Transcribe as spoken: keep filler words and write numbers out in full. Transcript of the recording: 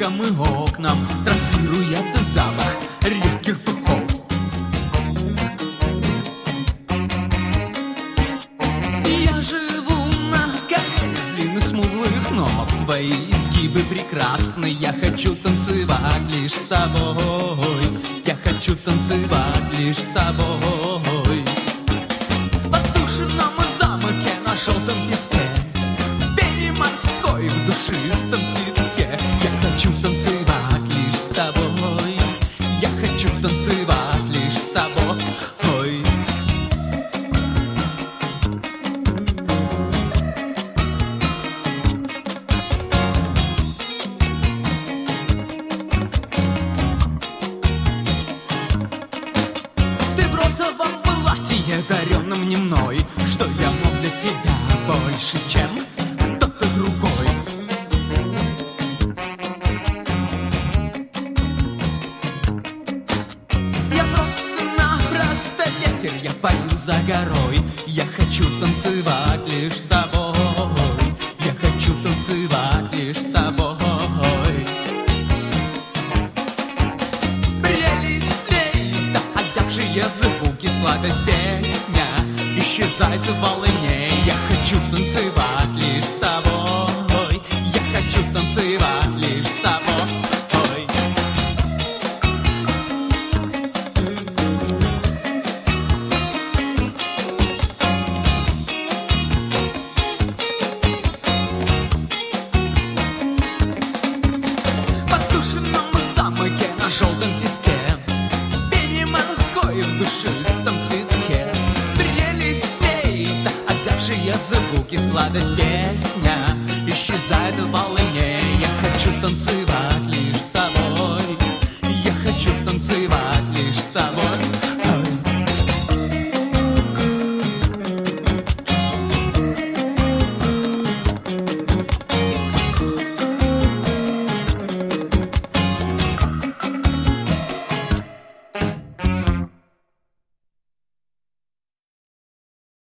окошкам и окнам, транслируя запах редких духов. Я живу на коне длинных смуглых ног, твои изгибы прекрасны. Я хочу танцевать лишь с тобой, я хочу танцевать лишь с тобой. В воздушном замке на желтом песке, пение морской в душистом цветке. Я хочу танцевать лишь с тобой, я хочу танцевать лишь с тобой. Ты в розовом платье, даренном не мной, что я мог для тебя больше, чем кто-то другой. Я просто-напросто ветер, я пою за горой. Я хочу танцевать лишь с тобой, я хочу танцевать лишь с тобой. Прелесть флейта, озябшие звуки, сладость песня исчезает в волне. Я хочу танцевать лишь с тобой, я хочу танцевать лишь с тобой. В воздушном замке на желтом песке, пение морской в душистом цветке. Прелесть флейта, озябшие звуки, сладость песня исчезает в волне.